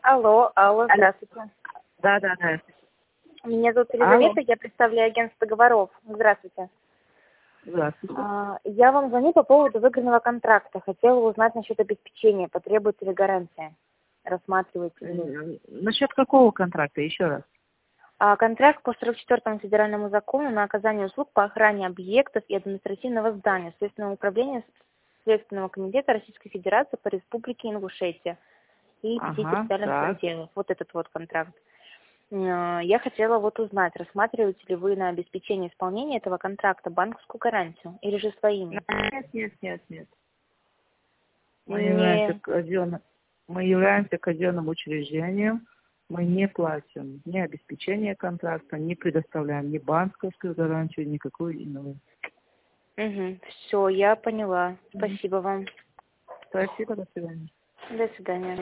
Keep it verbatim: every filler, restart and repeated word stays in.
Алло, алло, здравствуйте. Да, да, да. Меня зовут Алло. Елизавета, я представляю агентство договоров. Здравствуйте. Здравствуйте. А, Я вам звоню по поводу выигранного контракта. Хотела узнать насчет обеспечения. Потребуется ли гарантия? Рассматриваете ли? М, Насчет какого контракта? Еще раз. А, Контракт по сорок четвёртому федеральному закону на оказание услуг по охране объектов и административного здания Следственного управления Следственного комитета Российской Федерации по Республике Ингушетия и пяти Ага, территориальных так. отделов. Вот этот вот контракт. Э, Я хотела вот узнать, рассматриваете ли вы на обеспечение исполнения этого контракта банковскую гарантию или же своими? Нет, нет, нет, нет. Мы являемся Не... казенным, мы являемся казенным учреждением. Мы не платим ни обеспечение контракта, не предоставляем ни банковскую гарантию, никакую иную. Угу. Все, я поняла. Мгм. Спасибо вам. Спасибо, до свидания. До свидания.